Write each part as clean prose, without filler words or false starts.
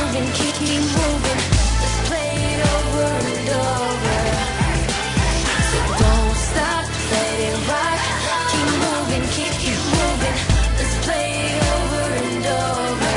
moving, keep moving. Let's play it over and over. So don't stop, let it rock. Keep moving, keep moving. Let's play it over and over.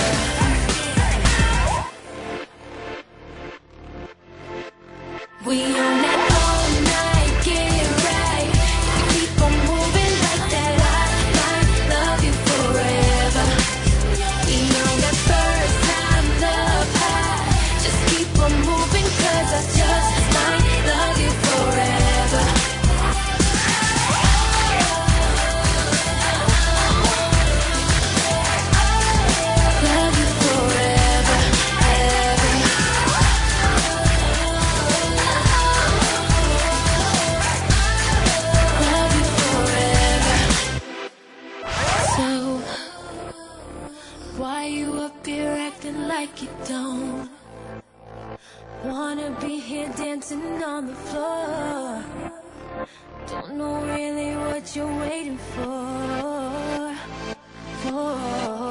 We own it all night, get it right. If you keep on moving like that, I might love you forever. You know that first time love high. Just keep on moving, 'cause I just might love you forever. Love you forever, ever. Love you forever. So, why you up here acting like you don't wanna be here dancing on the floor? Don't know really what you're waiting for.